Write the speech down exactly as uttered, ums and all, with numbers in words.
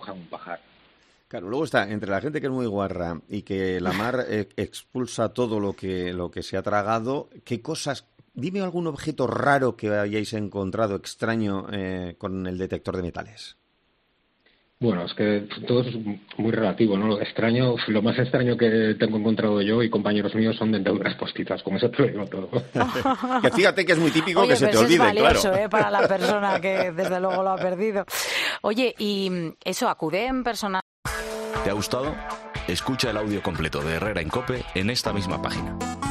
coja un pajar. Claro, luego está, entre la gente que es muy guarra y que la mar eh, expulsa todo lo que, lo que se ha tragado, ¿qué cosas? Dime algún objeto raro que hayáis encontrado extraño eh, con el detector de metales. Bueno, es que todo es muy relativo, ¿no? Lo extraño, lo más extraño que tengo encontrado yo y compañeros míos son dentaduras postizas, con eso te lo digo todo. Que fíjate que es muy típico. Oye, que se te pero olvide, eso es valioso, claro. ¿eh? Para la persona que desde luego lo ha perdido. Oye, y eso, acude en persona. ¿Te ha gustado? Escucha el audio completo de Herrera en COPE en esta misma página.